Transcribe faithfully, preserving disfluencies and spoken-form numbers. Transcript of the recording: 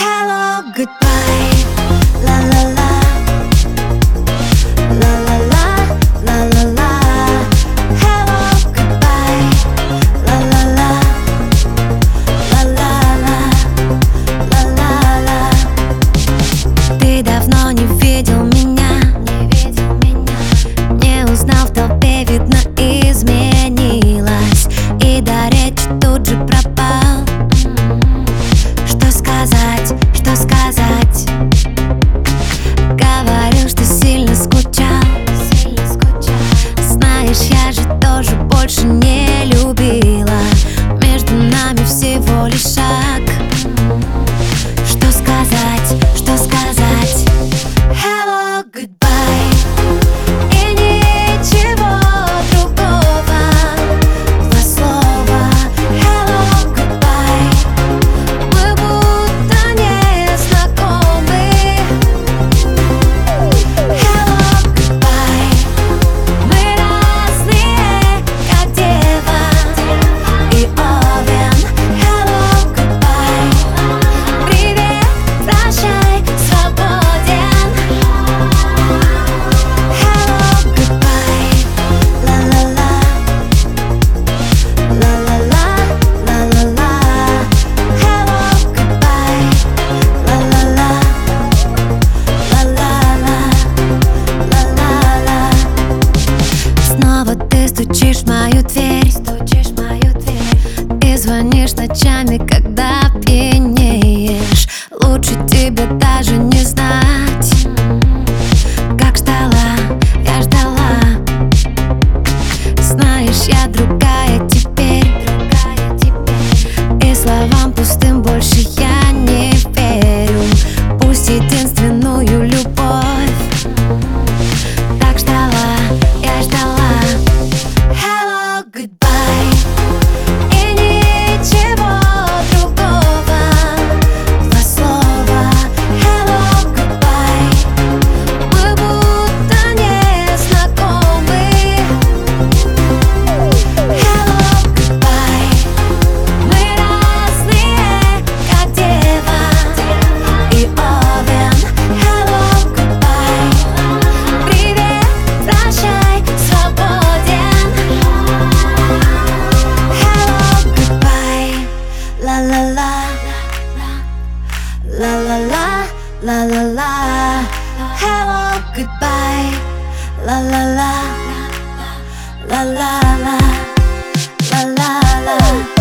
Hello, goodbye, la la la, la la la, la la la. Hello, goodbye, la la la, la la la, la la la. Ты давно не видел меня, не видел меня, не узнал в толпе, видно, изменилась, и до речи тут же пропал. Что сказать, что сказать? Говорил, что сильно скучал, сильно скучал. Знаешь, я же тоже больше не любила. Между нами всего лишь шаг. Что сказать, что сказать? Hello, goodbye. И ничего другого. Два слова. Hello, goodbye. Мы будто не знакомы. Hello, goodbye. Мы разные, как дева и овен. Hello, goodbye. Привет, прощай, свободен. Hello, goodbye. Ла-ла-ла, ла-ла-ла, ла-ла-ла. Hello, goodbye. Ла-ла-ла, ла-ла-ла, ла-ла-ла. Снова ты стучишь в мою дверь, стучишь в мою дверь, и звонишь ночами, когда пьянеешь. Лучше тебе даже не знать, как ждала, я ждала. Знаешь, я другая теперь, другая теперь, и словам пустым больше я не верю. Пусть единственную любовь так ждала, я ждала. Hello, goodbye. И ничего другого. Два слова. Hello, goodbye. Мы будто не знакомы. Hello, goodbye. Мы разные, как дева и овен. Hello, goodbye. Привет, прощай, свободен. Hello, goodbye. Ла-ла-ла, ла-ла-ла, ла-ла-ла. Hello, goodbye. Ла-ла-ла, ла-ла-ла, ла-ла-ла.